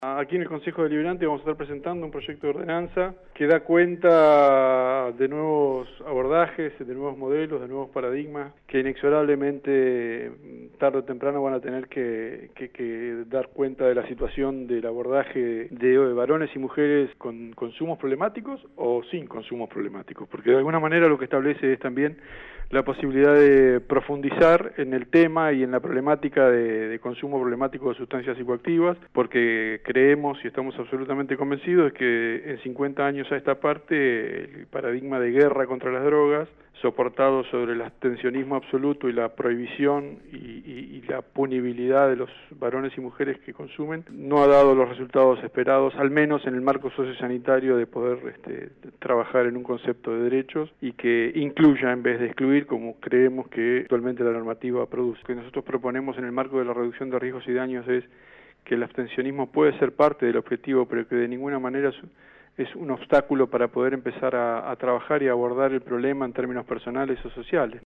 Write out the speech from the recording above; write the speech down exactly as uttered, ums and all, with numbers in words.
Aquí en el Consejo Deliberante vamos a estar presentando un proyecto de ordenanza que da cuenta de nuevos abordajes, de nuevos modelos, de nuevos paradigmas que inexorablemente tarde o temprano van a tener que, que, que dar cuenta de la situación del abordaje de varones y mujeres con consumos problemáticos o sin consumos problemáticos, porque de alguna manera lo que establece es también la posibilidad de profundizar en el tema y en la problemática de, de consumo problemático de sustancias psicoactivas, porque creemos y estamos absolutamente convencidos de que en cincuenta años a esta parte el paradigma de guerra contra las drogas, soportado sobre el abstencionismo absoluto y la prohibición y, y, y la punibilidad de los varones y mujeres que consumen, no ha dado los resultados esperados, al menos en el marco sociosanitario de poder este, trabajar en un concepto de derechos y que incluya en vez de excluir, como creemos que actualmente la normativa produce. Lo que nosotros proponemos en el marco de la reducción de riesgos y daños es que el abstencionismo puede ser parte del objetivo, pero que de ninguna manera es un obstáculo para poder empezar a, a trabajar y a abordar el problema en términos personales o sociales.